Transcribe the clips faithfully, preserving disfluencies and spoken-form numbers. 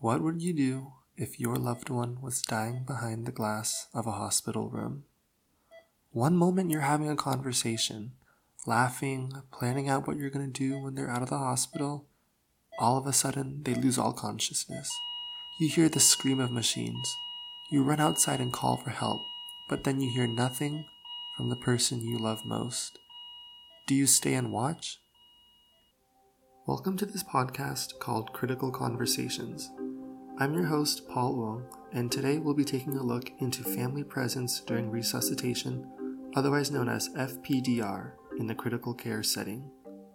What would you do if your loved one was dying behind the glass of a hospital room? One moment you're having a conversation, laughing, planning out what you're going to do when they're out of the hospital. All of a sudden, they lose all consciousness. You hear the scream of machines. You run outside and call for help, but then you hear nothing from the person you love most. Do you stay and watch? Welcome to this podcast called Critical Conversations. I'm your host, Paul Wong, and today we'll be taking a look into family presence during resuscitation, otherwise known as F P D R, in the critical care setting.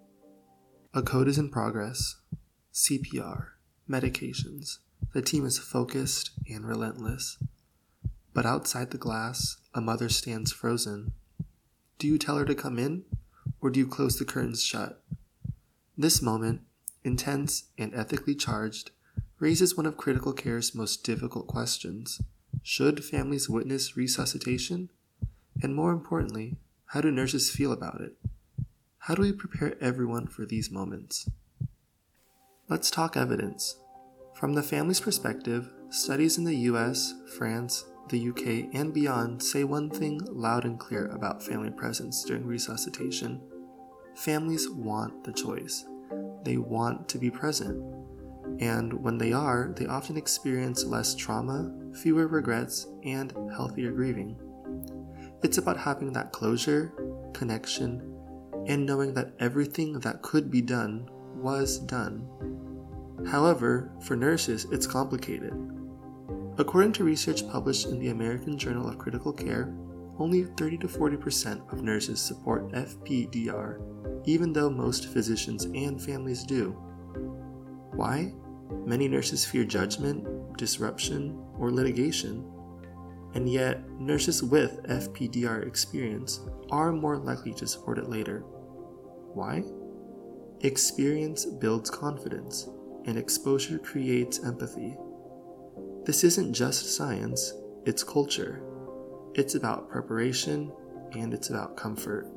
A code is in progress. C P R, medications. The team is focused and relentless. But outside the glass, a mother stands frozen. Do you tell her to come in, or do you close the curtains shut? This moment, intense and ethically charged, raises one of critical care's most difficult questions. Should families witness resuscitation? And more importantly, how do nurses feel about it? How do we prepare everyone for these moments? Let's talk evidence. From the family's perspective, studies in the U S, France, the U K, and beyond say one thing loud and clear about family presence during resuscitation. Families want the choice. They want to be present. And when they are, they often experience less trauma, fewer regrets, and healthier grieving. It's about having that closure, connection, and knowing that everything that could be done was done. However, for nurses, it's complicated. According to research published in the American Journal of Critical Care, only thirty to forty percent of nurses support F P D R, even though most physicians and families do. Why? Many nurses fear judgment, disruption, or litigation. And yet, nurses with F P D R experience are more likely to support it later. Why? Experience builds confidence, and exposure creates empathy. This isn't just science, it's culture. It's about preparation, and it's about comfort.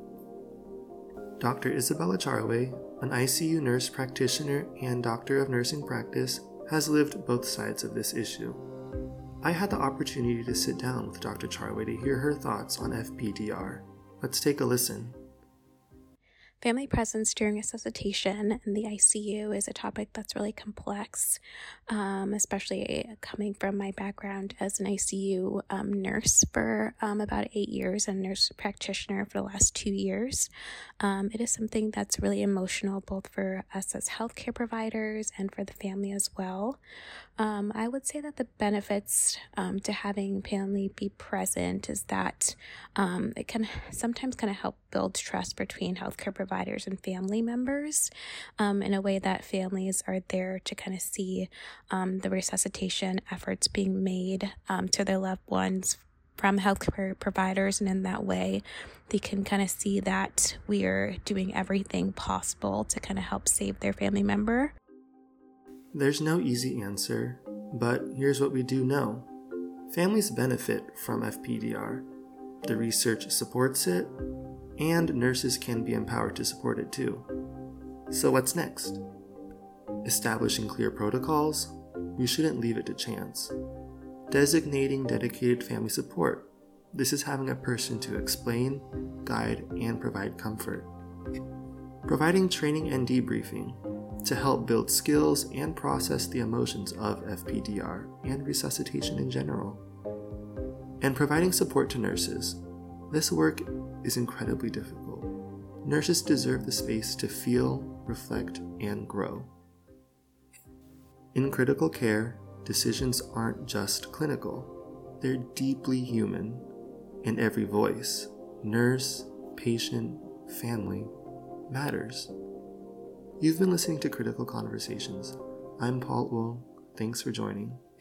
Doctor Isabella Charway, an I C U nurse practitioner and doctor of nursing practice, has lived both sides of this issue. I had the opportunity to sit down with Doctor Charway to hear her thoughts on F P D R. Let's take a listen. Family presence during resuscitation in the I C U is a topic that's really complex, um, especially coming from my background as an I C U um, nurse for um, about eight years and nurse practitioner for the last two years. Um, it is something that's really emotional both for us as healthcare providers and for the family as well. Um, I would say that the benefits um, to having family be present is that um, it can sometimes kind of help build trust between healthcare providers and family members um, in a way that families are there to kind of see um, the resuscitation efforts being made um, to their loved ones from healthcare providers, and in that way they can kind of see that we are doing everything possible to kind of help save their family member. There's no easy answer, but here's what we do know. Families benefit from F P D R. The research supports it, and nurses can be empowered to support it too. So what's next? Establishing clear protocols? We shouldn't leave it to chance. Designating dedicated family support. This is having a person to explain, guide, and provide comfort. Providing training and debriefing to help build skills and process the emotions of F P D R and resuscitation in general. And providing support to nurses. This work is incredibly difficult. Nurses deserve the space to feel, reflect, and grow. In critical care, decisions aren't just clinical. They're deeply human. And every voice, nurse, patient, family, matters. You've been listening to Critical Conversations. I'm Paul Wu. Thanks for joining.